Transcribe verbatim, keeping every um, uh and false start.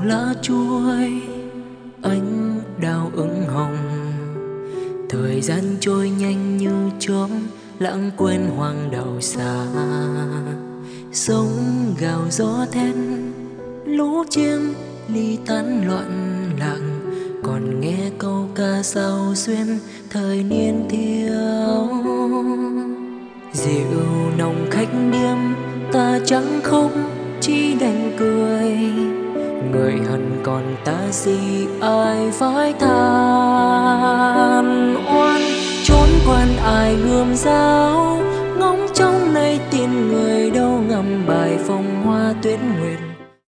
lá chuối, anh đào ửng hồng. Thời gian trôi nhanh như chớp, lãng quên hoang đào xa. Sông gào gió thét, lũ chim ly tán loạn lạc. Còn nghe câu ca sao xuyên thời niên thiếu. Rượu nồng khách điếm, ta chẳng khóc chỉ đành cười. Người hận còn ta gì ai phải than oan. Trốn quan ai gươm giáo, ngóng trong nay tin người đâu ngắm bài phong hoa tuyết nguyệt.